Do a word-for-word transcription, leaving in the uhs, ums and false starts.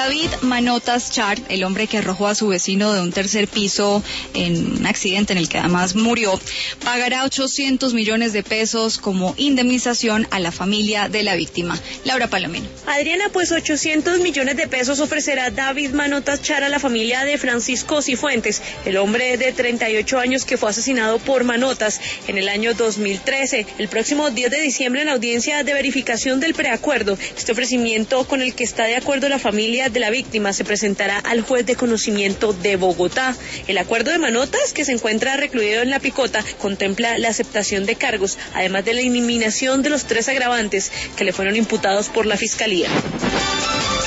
David Manotas Char, el hombre que arrojó a su vecino de un tercer piso en un accidente en el que además murió, pagará ochocientos millones de pesos como indemnización a la familia de la víctima. Laura Palomino. Adriana, pues ochocientos millones de pesos ofrecerá David Manotas Char a la familia de Francisco Cifuentes, el hombre de treinta y ocho años que fue asesinado por Manotas en el año dos mil trece. El próximo diez de diciembre, en audiencia de verificación del preacuerdo, este ofrecimiento con el que está de acuerdo la familia de la víctima se presentará al juez de conocimiento de Bogotá. El acuerdo de Manotas, que se encuentra recluido en La Picota, contempla la aceptación de cargos, además de la eliminación de los tres agravantes que le fueron imputados por la Fiscalía.